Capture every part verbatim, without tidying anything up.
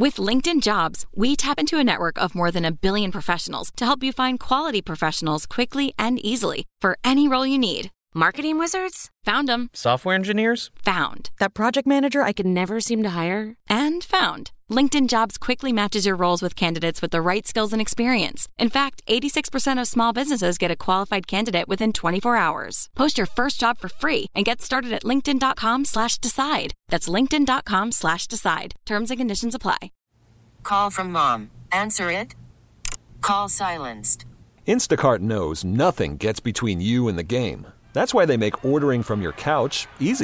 With LinkedIn Jobs, we tap into a network of more than a billion professionals to help you find quality professionals quickly and easily for any role you need. Marketing wizards? Found them. Software engineers? Found. That project manager I could never seem to hire? And found. LinkedIn Jobs quickly matches your roles with candidates with the right skills and experience. In fact, eighty-six percent of small businesses get a qualified candidate within twenty-four hours. Post your first job for free and get started at linkedin.com slash decide. That's linkedin.com slash decide. Terms and conditions apply. Call from mom. Answer it. Call silenced. Instacart knows nothing gets between you and the game. That's why they make ordering from your couch easy.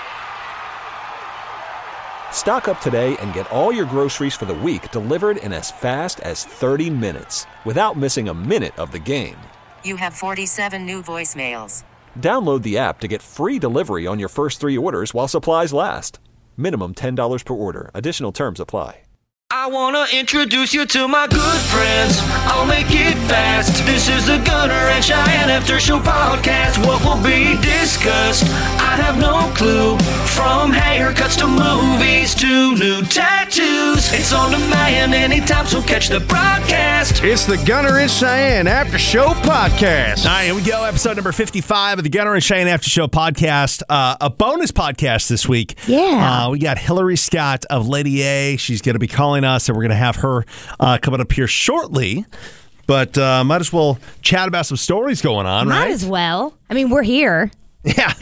Stock up today and get all your groceries for the week delivered in as fast as thirty minutes without missing a minute of the game. You have forty-seven new voicemails. Download the app to get free delivery on your first three orders while supplies last. Minimum ten dollars per order. Additional terms apply. I want to introduce you to my good friends. I'll make it fast. This is the Gunner and Cheyenne After Show podcast. What will be discussed? I have no clue. From haircuts to movies to new tattoos. It's on demand anytime, so catch the broadcast. It's the Gunner and Cheyenne After Show podcast. All right, here we go. Episode number fifty-five of the Gunner and Cheyenne After Show podcast. Uh, a bonus podcast this week. Yeah. Uh, we got Hillary Scott of Lady A. She's going to be calling us, and we're going to have her uh, coming up here shortly. But uh, might as well chat about some stories going on, might right? Might as well. I mean, we're here. Yeah.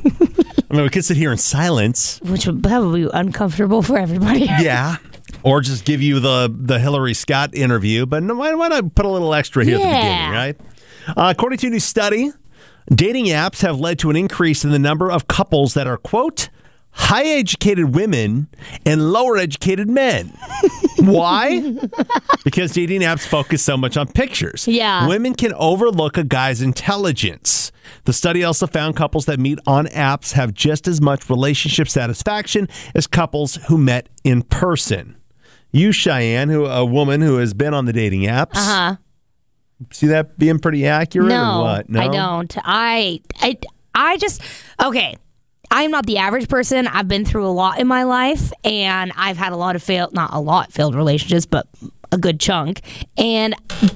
I mean, we could sit here in silence. Which would probably be uncomfortable for everybody. Yeah. Or just give you the, the Hillary Scott interview. But no, why, why not put a little extra here yeah. at the beginning, right? Uh, according to a new study, dating apps have led to an increase in the number of couples that are, quote, high-educated women and lower-educated men. Why? Because dating apps focus so much on pictures. Yeah. Women can overlook a guy's intelligence. The study also found couples that meet on apps have just as much relationship satisfaction as couples who met in person. You, Cheyenne, who a woman who has been on the dating apps. Uh-huh. See that being pretty accurate no, or what? No, I don't. I, I, I just, okay. I'm not the average person. I've been through a lot in my life, and I've had a lot of failed, not a lot failed relationships, but a good chunk. And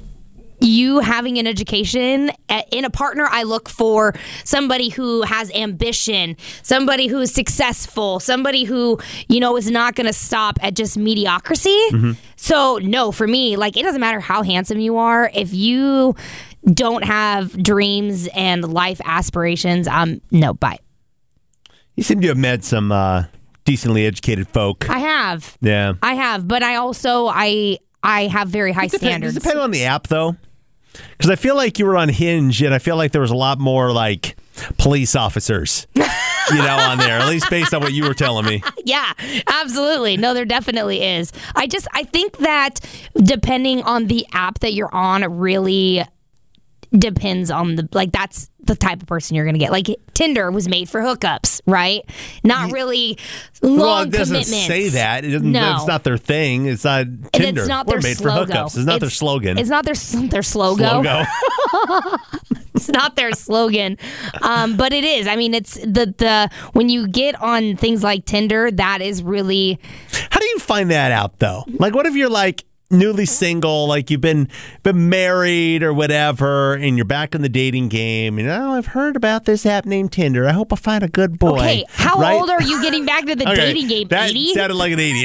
you having an education in a partner, I look for somebody who has ambition, somebody who's successful, somebody who, you know, is not going to stop at just mediocrity. Mm-hmm. So, no, for me, like, it doesn't matter how handsome you are. If you don't have dreams and life aspirations, um, no, bye. You seem to have met some uh, decently educated folk. I have. Yeah. I have, but I also, I I have very high It depends, standards. Does it depend on the app, though? Because I feel like you were on Hinge, and I feel like there was a lot more, like, police officers, you know, on there, at least based on what you were telling me. Yeah, absolutely. No, there definitely is. I just, I think that depending on the app that you're on, it really depends on the, like, that's the type of person you're going to get. Like, Tinder was made for hookups, right? Not really long well, it doesn't commitments. say that. It doesn't, no. It's not their thing. It's not Tinder. It's not We're their made slogan. for hookups. It's not it's, their slogan. It's not their their slogan. Slogo. It's not their slogan, um, but it is. I mean, it's the the when you get on things like Tinder, that is really. How do you find that out, though? Like, what if you're like newly single, like you've been been married or whatever, and you're back in the dating game, and oh, I've heard about this app named Tinder. I hope I find a good boy. Okay, how right? old are you getting back to the okay, dating game? That eighty? sounded like an eighty.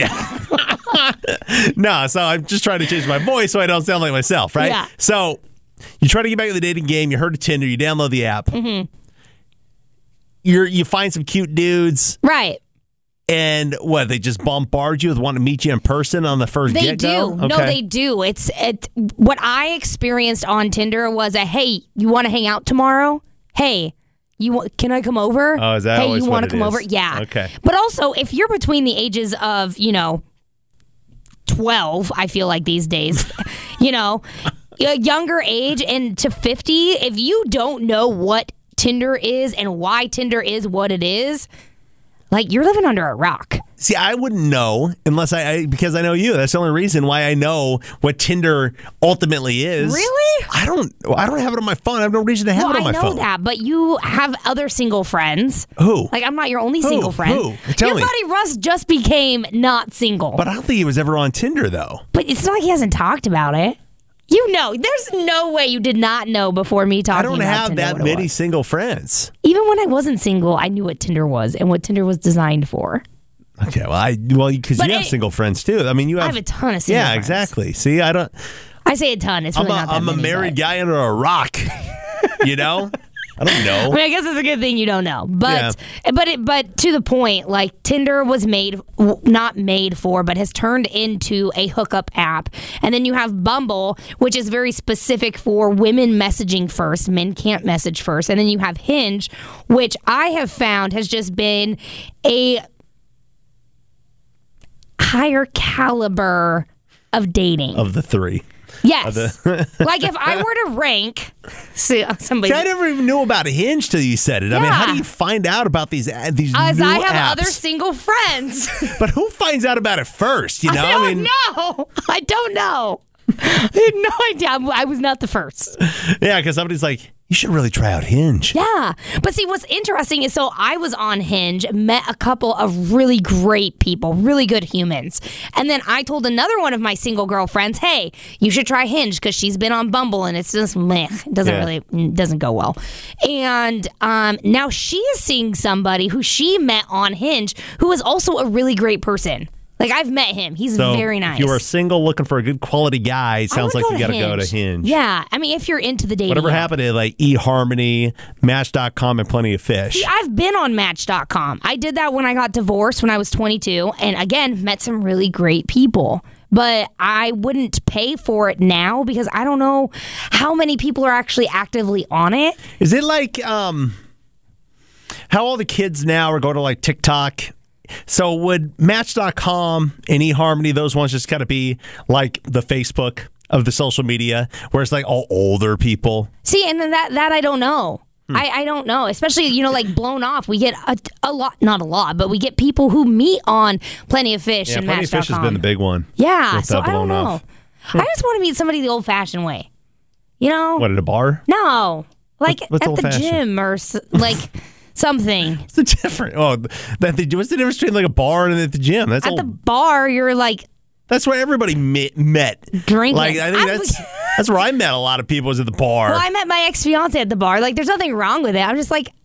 No, so I'm just trying to change my voice so I don't sound like myself, right? Yeah. So you try to get back to the dating game. You heard of Tinder. You download the app. Mm-hmm. You're you find some cute dudes, right? And what, they just bombard you with wanting to meet you in person on the first they get-go? do. Okay. No, they do. It's it. What I experienced on Tinder was a, hey, you want to hang out tomorrow? Hey, you want, can I come over? Oh, is that Hey, always you what want to it come is? over? Yeah. Okay. But also, if you're between the ages of, you know, twelve, I feel like these days, you know, a younger age and to fifty, if you don't know what Tinder is and why Tinder is what it is, Like, you're living under a rock. See, I wouldn't know unless I, I because I know you. That's the only reason why I know what Tinder ultimately is. Really? I don't. I don't have it on my phone. I have no reason to have well, it on my I know phone. that, but you have other single friends. Who? Like, I'm not your only Who? single friend. Who? Tell your me. buddy Russ just became not single. But I don't think he was ever on Tinder, though. But it's not like he hasn't talked about it. You know, there's no way you did not know before me talking I don't about have Tinder that what it many was. single friends. Even when I wasn't single, I knew what Tinder was and what Tinder was designed for. Okay, well, I well because But you have it- single friends too. I mean, you have. I have a ton of single Yeah, friends. exactly. See, I don't. I say a ton. It's really I'm a, not that I'm a many, married but- guy under a rock. You know, I don't know. I mean, I guess it's a good thing you don't know, but but it, but to the point, like Tinder was made w- not made for, but has turned into a hookup app, and then you have Bumble, which is very specific for women messaging first. Men can't message first, and then you have Hinge, which I have found has just been a higher caliber of dating. Of the three. Yes, like if I were to rank, see, somebody. See, I never even knew about Hinge till you said it. I mean, how do Yeah. you find out about these uh, these As new I have apps? other single friends. But who finds out about it first? You know, I don't mean, know. I don't know. I had no idea. I was not the first. yeah, because somebody's like, you should really try out Hinge. Yeah. But see, what's interesting is so I was on Hinge, met a couple of really great people, really good humans. And then I told another one of my single girlfriends, hey, you should try Hinge because she's been on Bumble and it's just meh. It doesn't Yeah. really, it doesn't go well. And um, now she is seeing somebody who she met on Hinge who is also a really great person. Like, I've met him. He's So very nice. if you are single looking for a good quality guy, it I sounds would like go you got to to go to Hinge. Yeah. I mean, if you're into the dating Whatever app. happened to like eHarmony, Match dot com, and Plenty of Fish? See, I've been on Match dot com. I did that when I got divorced when I was twenty-two, and again, met some really great people. But I wouldn't pay for it now because I don't know how many people are actually actively on it. Is it like um, how all the kids now are going to like TikTok? So would Match dot com and eHarmony, those ones just kind of be like the Facebook of the social media, where it's like all older people? See, and then that that I don't know. Hmm. I, I don't know. Especially, you know, like Blown Off. We get a, a lot, not a lot, but we get people who meet on Plenty of Fish Yeah, and Plenty Match of Fish dot com. has been the big one. Yeah, with, so uh, I don't Blown know. Off. I just want to meet somebody the old-fashioned way. You know? What, at a bar? No, like What- what's at the old-fashioned? gym or s- like something. What's the difference? Oh, that the, what's the difference between like a bar and at the gym? That's At all. the bar, you're like That's where everybody met. met. drinking. Like I think I- that's that's where I met a lot of people, was at the bar. Well, I met my ex fiance at the bar. Like, there's nothing wrong with it. I'm just like,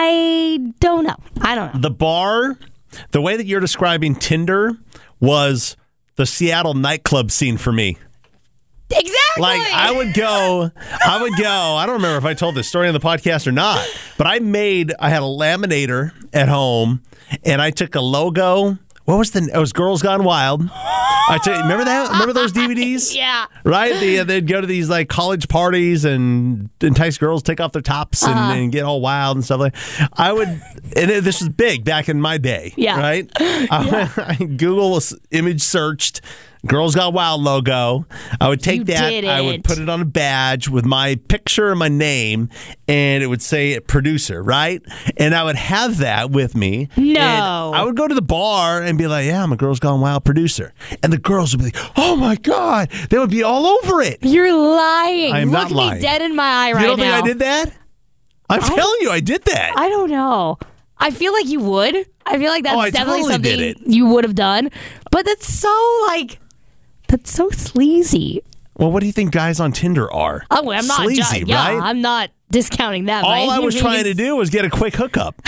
I don't know. I don't know. The bar, the way that you're describing Tinder was the Seattle nightclub scene for me. Exactly. Like I would go, I would go. I don't remember if I told this story on the podcast or not, but I made. I had a laminator at home, and I took a logo. What was the? It was Girls Gone Wild. I tell you, remember that? Remember those D V Ds? Yeah. Right? They, they'd go to these like college parties and entice girls, take off their tops and, Uh-huh. and get all wild and stuff like that. I would, and it- this was big back in my day. Yeah. Right? I, I Google image searched Girls Gone Wild logo. I would take You that, did I it. would put it on a badge with my picture and my name, and it would say producer, right? And I would have that with me. No. And I would go to the bar and be like, yeah, I'm a Girls Gone Wild producer. And the girls would be like, oh my God. They would be all over it. You're lying. I'm Look not me lying. dead in my eye right you don't now. think I did that? I'm I- telling you, I did that. I don't know. I feel like you would. I feel like that's Oh, I definitely totally something did it. you would have done. But that's so like that's so sleazy. Well, what do you think guys on Tinder are? Oh, well, I'm not. Sleazy, ju- yeah, right? I'm not discounting that. by All I any was trying to means. do was get a quick hookup.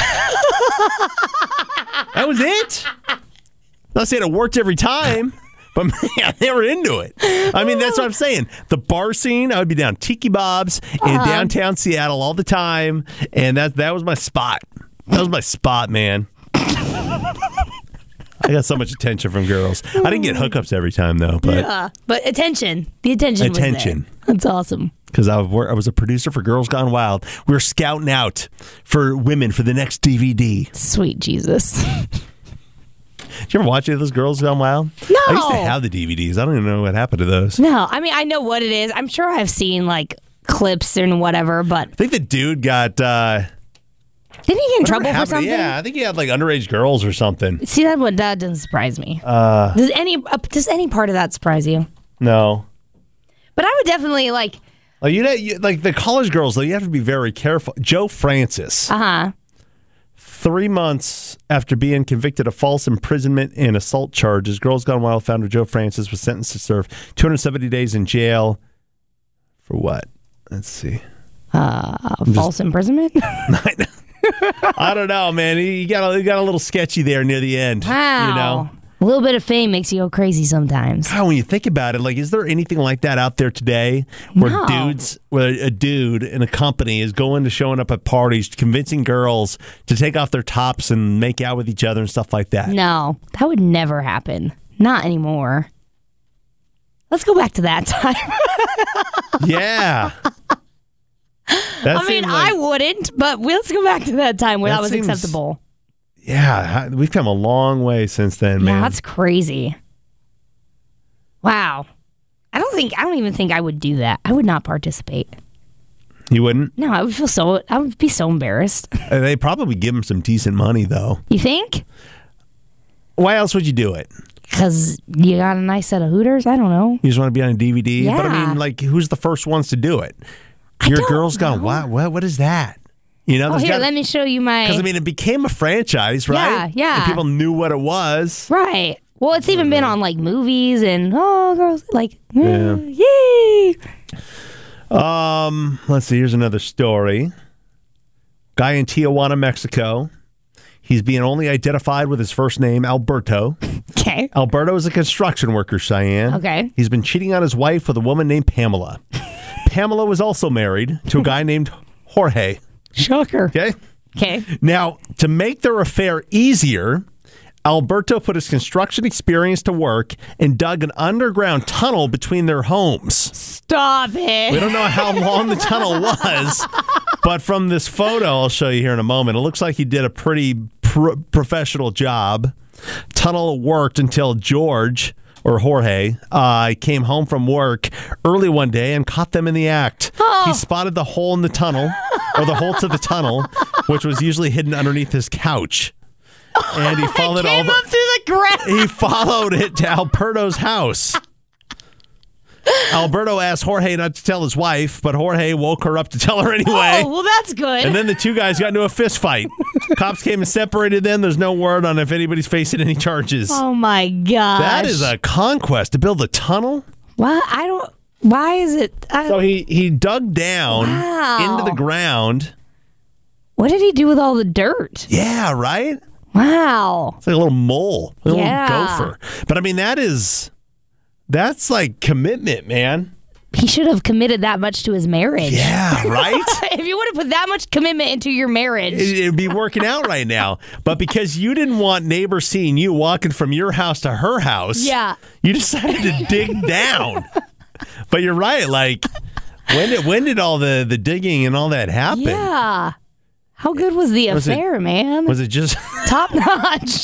That was it. Not saying it worked every time, but man, they were into it. I mean, that's what I'm saying. The bar scene, I would be down Tiki Bob's in Uh-huh. downtown Seattle all the time, and that that was my spot. That was my spot, man. I got so much attention from girls. I didn't get hookups every time though, but Yeah, but attention. The attention. Attention. Was there. That's awesome. because I, wor- I was a producer for Girls Gone Wild, we were scouting out for women for the next D V D. Sweet Jesus. Did you ever watch any of those Girls Gone Wild? No. I used to have the D V Ds. I don't even know what happened to those. No, I mean I know what it is. I'm sure I've seen like clips and whatever, but I think the dude got uh, Didn't he get in Whatever trouble for happened- something? Yeah, I think he had like underage girls or something. See, that one that doesn't surprise me. Uh, does any uh, does any part of that surprise you? no. But I would definitely like. Like, you know, you, like the college girls, though, you have to be very careful. Joe Francis, Uh huh. three months after being convicted of false imprisonment and assault charges, Girls Gone Wild founder Joe Francis was sentenced to serve two hundred seventy days in jail. For what? Let's see. Uh, false imprisonment. I don't know, man. He got a, he got a little sketchy there near the end. Wow. You know? A little bit of fame makes you go crazy sometimes. God, when you think about it, like, is there anything like that out there today where No. dudes, where a dude in a company is going to showing up at parties, convincing girls to take off their tops and make out with each other and stuff like that? No, that would never happen. Not anymore. Let's go back to that time. Yeah. That I mean, seemed like- I wouldn't, but let's go back to that time where That that, was seems- acceptable. Yeah, we've come a long way since then, man. Yeah, that's crazy. Wow. I don't think I don't even think I would do that. I would not participate. You wouldn't? No, I would feel so I would be so embarrassed. Uh, They probably give him some decent money, though. You think? Why else would you do it? Because you got a nice set of Hooters? I don't know. You just want to be on a D V D? But I Yeah. mean, like, who's the first ones to do it? I Your don't girl's gone, know. what, what? What is that? You know, Oh, there's here, gotta- let me show you my. Because, I mean, it became a franchise, right? Yeah, yeah. And people knew what it was. Right. Well, it's even been on like movies and oh, girls like Yeah. yay. Um, let's see. Here's another story. Guy in Tijuana, Mexico. He's being only identified with his first name, Alberto. Okay. Alberto is a construction worker, Cheyenne. Okay. He's been cheating on his wife with a woman named Pamela. Pamela was also married to a guy named Jorge. Shocker. Okay? Okay. Now, to make their affair easier, Alberto put his construction experience to work and dug an underground tunnel between their homes. Stop it. We don't know how long the tunnel was, but from this photo I'll show you here in a moment, it looks like he did a pretty pro- professional job. Tunnel worked until George, or Jorge, uh, came home from work early one day and caught them in the act. Oh. He spotted the hole in the tunnel, or the hole to the tunnel, which was usually hidden underneath his couch. And he followed Came all the, up through the ground. he followed it to Alberto's house. Alberto asked Jorge not to tell his wife, but Jorge woke her up to tell her anyway. Oh, well, that's good. And then the two guys got into a fist fight. Cops came and separated them. There's no word on if anybody's facing any charges. oh my gosh. That is a conquest to build a tunnel. Why? I don't. Why is it? I, So he, he dug down Wow. into the ground. what did he do with all the dirt? Yeah, right? Wow. It's like a little mole, a little Yeah. gopher. But I mean, that is, that's like commitment, man. He should have committed that much to his marriage. Yeah, right? If you would have put that much commitment into your marriage. It, it'd be working out right now. But because you didn't want neighbors seeing you walking from your house to her house, Yeah. you decided to dig down. But you're right. Like, when did when did all the, the digging and all that happen? Yeah. How good was the Was it- affair, man? Was it just, Top notch.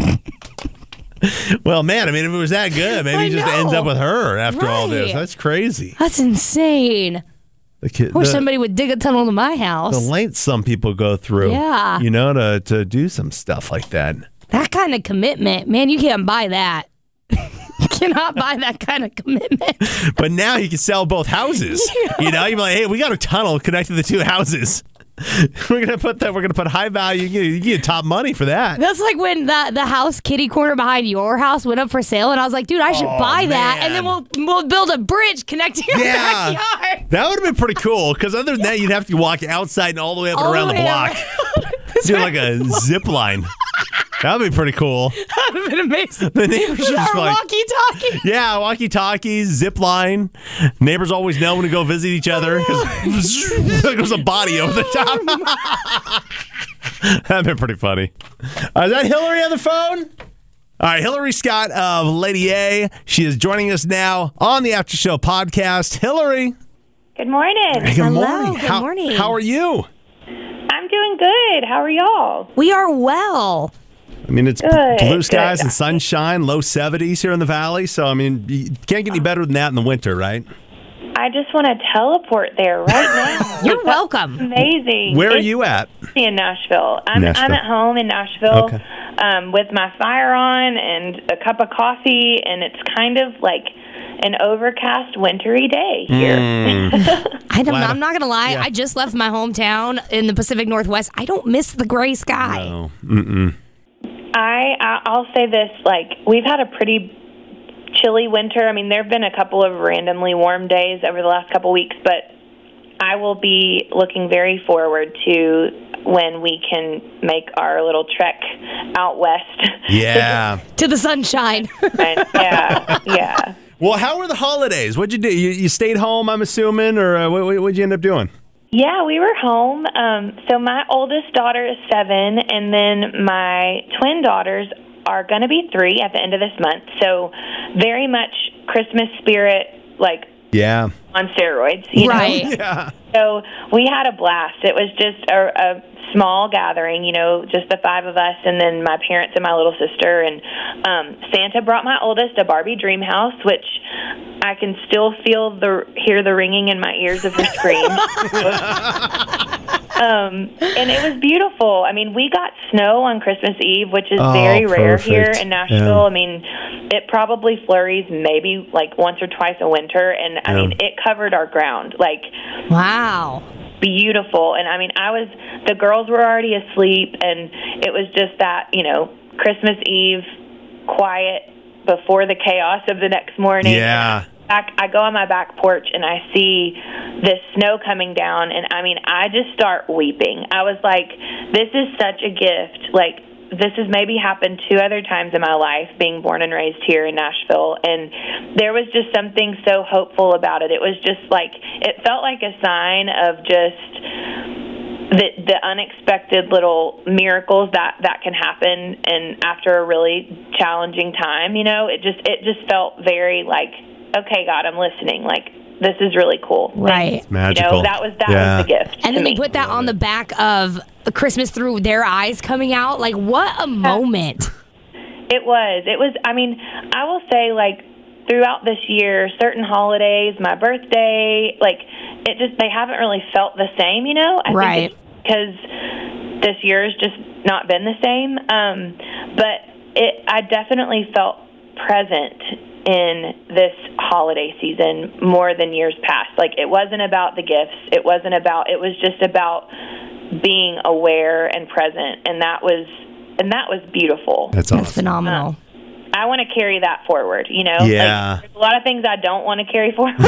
well, man, I mean, if it was that good, maybe I he just know. ends up with her after all this. Right. That's crazy. That's insane. The, kid, I wish the, somebody would dig a tunnel to my house. the lengths some people go through, Yeah. you know, to, to do some stuff like that. That kind of commitment, man, you can't buy that. You cannot buy that kind of commitment. But now you can sell both houses. You know, you're like, hey, we got a tunnel connecting the two houses. We're gonna put that. We're gonna put high value. You get, you get top money for that. That's like when the the house kitty corner behind your house went up for sale, and I was like, dude, I should Oh, buy that, and man. then we'll we'll build a bridge connecting your Yeah. backyard. That would have been pretty cool. Because other than that, you'd have to walk outside and all the way up and All around the the way block. Do like a zip line. That would be pretty cool. That would have been amazing. The neighbors are just Our like, walkie-talkie. yeah, walkie talkies, zip line. Neighbors always know when to go visit each other because there goes a body over the top. That'd been pretty funny. Uh, is that Hillary on the phone? All right, Hillary Scott of Lady A. She is joining us now on the After Show podcast. Hillary. Good morning. Good Hello, morning. good how, morning. How are you? I'm doing good. How are y'all? We are well. I mean, it's Good, blue skies good. and sunshine, low seventies here in the valley. So, I mean, you can't get any better than that in the winter, right? I I just want to teleport there right now. You're welcome. Amazing. Where are It's you at? in Nashville. I'm Nashville. I'm at home in Nashville Okay. um, with my fire on and a cup of coffee, and it's kind of like an overcast, wintry day here. I don't, Wow. I'm not going to lie. Yeah. I just left my hometown in the Pacific Northwest. I don't miss the gray sky. No. Mm-mm. I I- I'll say this: like we've had a pretty chilly winter. I mean, there have been a couple of randomly warm days over the last couple weeks, but I will be looking very forward to when we can make our little trek out west. Yeah. To the sunshine. And, yeah, yeah. Well, how were the holidays? What'd you do? You, you stayed home, I'm assuming, or uh, what, what'd you end up doing? Yeah, we were home. Um, so my oldest daughter is seven, and then my twin daughters are going to be three at the end of this month. So very much Christmas spirit, like Yeah. on steroids. You Right. know? Yeah. So we had a blast. It was just a, a small gathering, you know, just the five of us, and then my parents and my little sister. And um, Santa brought my oldest a Barbie dream house, which I can still feel the hear the ringing in my ears of her scream. um, and it was beautiful. I mean, we got snow on Christmas Eve, which is Oh, very rare perfect. here in Nashville. Yeah. I mean, it probably flurries maybe like once or twice a winter, and I Yeah. mean, it covered our ground. Like, Wow. beautiful. And I mean, I was, the girls were already asleep, and it was just that, you know, Christmas Eve quiet before the chaos of the next morning. Yeah. Back, I go on my back porch and I see this snow coming down, and I mean, I just start weeping. I was like, this is such a gift. Like, this has maybe happened two other times in my life, being born and raised here in Nashville, and there was just something so hopeful about it. It was just like, it felt like a sign of just the the unexpected little miracles that that can happen, and after a really challenging time, you know, it just it just felt very like, okay, God, I'm listening. Like, this is really cool. Right. Magical. You know, that was that Yeah. was the gift. And to then me. they put that on the back of Christmas through their eyes coming out. Like, what a moment. It was. It was. I mean, I will say, like, throughout this year, certain holidays, my birthday, like, it just, they haven't really felt the same, you know? I Right. think it's because this year has just not been the same. Um, but it, I definitely felt present in this holiday season more than years past. Like, it wasn't about the gifts. It wasn't about, it was just about being aware and present. And that was, and that was beautiful. That's awesome. That's phenomenal. I want to carry that forward, you know? Yeah. Like, there's a lot of things I don't want to carry forward.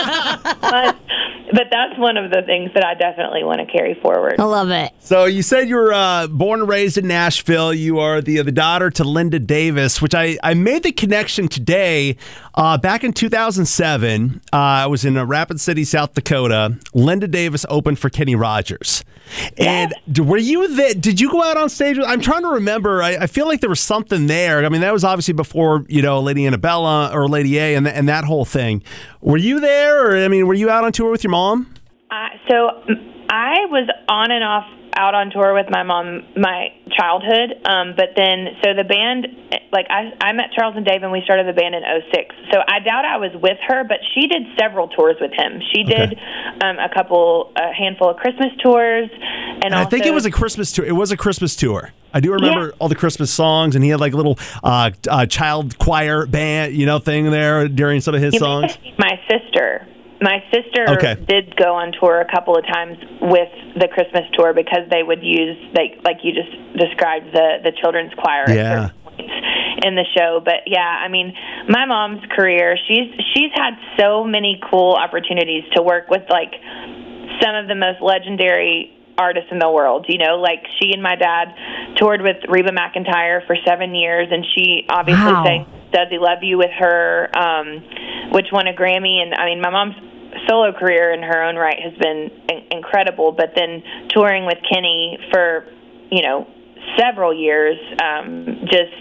but, but that's one of the things that I definitely want to carry forward. I love it. So you said you were uh, born and raised in Nashville. You are the the daughter to Linda Davis, which I, I made the connection today. Uh, back in two thousand seven, uh, I was in uh, Rapid City, South Dakota. Linda Davis opened for Kenny Rogers. And d- were you there? Did you go out on stage? with- I'm trying to remember. I, I feel like there was something there. I mean, that was obviously before, you know, Lady Annabella or Lady A and, th- and that whole thing. Were you there? Or, I mean, were you out on tour with your mom? Uh, so mm, I was on and off out on tour with my mom my childhood, um, but then so the band, like I, I met Charles and Dave and we started the band in oh six. So I doubt I was with her, but she did several tours with him. She did Okay. um, a couple, a handful of Christmas tours, and, And I think it also- was a Christmas tour. It was a Christmas tour. I do remember Yeah. all the Christmas songs, and he had like a little uh, uh, child choir band, you know, thing there during some of his You may songs. have seen my sister. My sister Okay. did go on tour a couple of times with the Christmas tour because they would use, like like you just described, the, the children's choir Yeah. at certain points in the show. But yeah, I mean, my mom's career, she's she's had so many cool opportunities to work with like some of the most legendary artists in the world, you know, like she and my dad toured with Reba McEntire for seven years, and she obviously Wow. sang Does He Love You with her, um, which won a Grammy. And I mean, my mom's solo career in her own right has been in- incredible, but then touring with Kenny for, you know, several years, um, just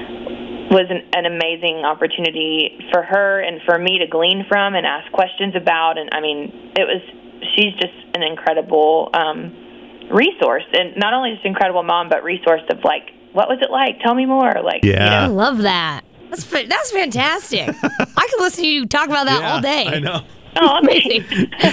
was an, an amazing opportunity for her and for me to glean from and ask questions about. And I mean, it was, she's just an incredible, um, resource, and not only just incredible mom, but resource of like, what was it like? Tell me more. Like, Yeah. I you know? love that. That's fa- that's fantastic. I could listen to you talk about that all day. I know. Oh, amazing.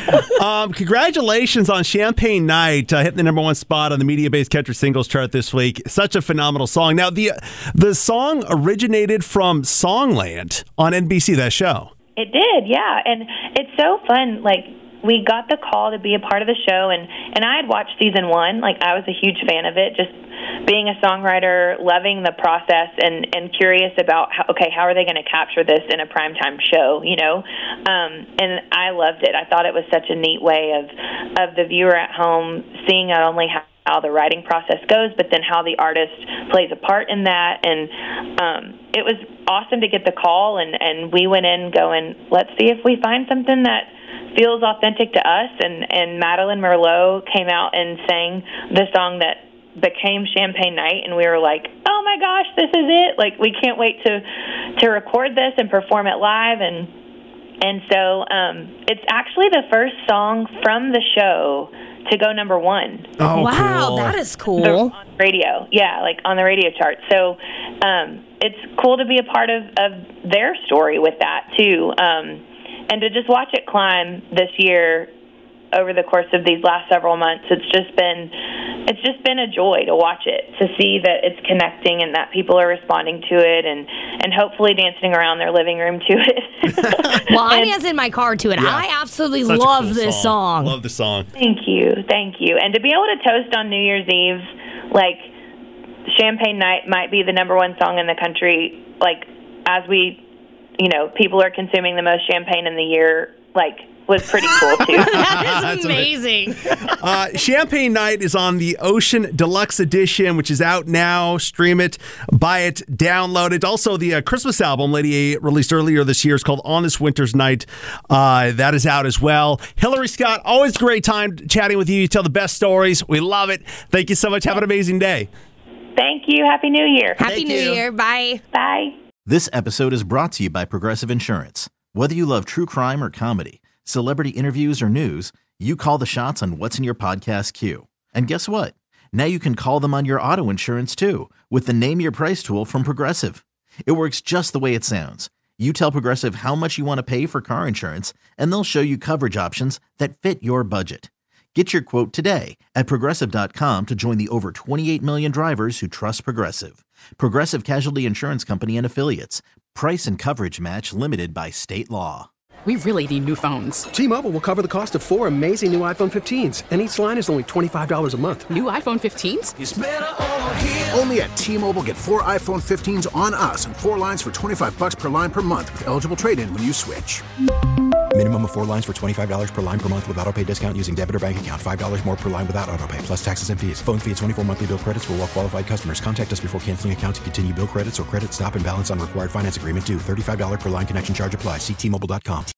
um, congratulations on Champagne Night, uh, hitting the number one spot on the Media-Based Country Singles Chart this week. Such a phenomenal song. Now, the the song originated from Songland on N B C, that show. It did, yeah. And it's so fun. Like, we got the call to be a part of the show, and, and I had watched season one. Like, I was a huge fan of it, just being a songwriter, loving the process, and, and curious about, how, okay, how are they going to capture this in a primetime show, you know? Um, and I loved it. I thought it was such a neat way of, of the viewer at home seeing not only how how the writing process goes, but then how the artist plays a part in that. And um, it was awesome to get the call, and, and we went in going, let's see if we find something that feels authentic to us. And, and Madeline Merlot came out and sang the song that became Champagne Night, and we were like, oh my gosh, this is it. Like, we can't wait to, to record this and perform it live. And And so um, it's actually the first song from the show to go number one. Oh, wow, cool. that is cool. The, on radio, yeah, like on the radio chart. So um, it's cool to be a part of, of their story with that, too. Um, and to just watch it climb this year over the course of these last several months, it's just been it's just been a joy to watch it, to see that it's connecting and that people are responding to it, and, and hopefully dancing around their living room to it. Well, I dance in my car to it. Yeah. I absolutely Such a love cool this song. Love the song. Thank you, thank you. And to be able to toast on New Year's Eve, like, Champagne Night might be the number one song in the country, like, as we, you know, people are consuming the most champagne in the year, like, was pretty cool, too. That is amazing. Uh, Champagne Night is on the Ocean Deluxe Edition, which is out now. Stream it, buy it, download it. Also, the uh, Christmas album Lady A released earlier this year is called On This Winter's Night. Uh, that is out as well. Hillary Scott, always a great time chatting with you. You tell the best stories. We love it. Thank you so much. Have an amazing day. Thank you. Happy New Year. Happy Thank New you. Year. Bye. Bye. This episode is brought to you by Progressive Insurance. Whether you love true crime or comedy, celebrity interviews or news, you call the shots on what's in your podcast queue. And guess what? Now you can call them on your auto insurance too with the Name Your Price tool from Progressive. It works just the way it sounds. You tell Progressive how much you want to pay for car insurance, and they'll show you coverage options that fit your budget. Get your quote today at Progressive dot com to join the over twenty-eight million drivers who trust Progressive. Progressive Casualty Insurance Company and Affiliates. Price and coverage match limited by state law. We really need new phones. T-Mobile will cover the cost of four amazing new iPhone fifteens, and each line is only twenty-five dollars a month. New iPhone fifteens? It's better over here. Only at T-Mobile, get four iPhone fifteens on us and four lines for twenty-five dollars per line per month with eligible trade-in when you switch. Minimum of four lines for twenty-five dollars per line per month with autopay discount using debit or bank account. five dollars more per line without autopay, plus taxes and fees. Phone fee at twenty-four monthly bill credits for well-qualified customers. Contact us before canceling account to continue bill credits or credit stop and balance on required finance agreement due. thirty-five dollars per line connection charge applies. See T Mobile dot com.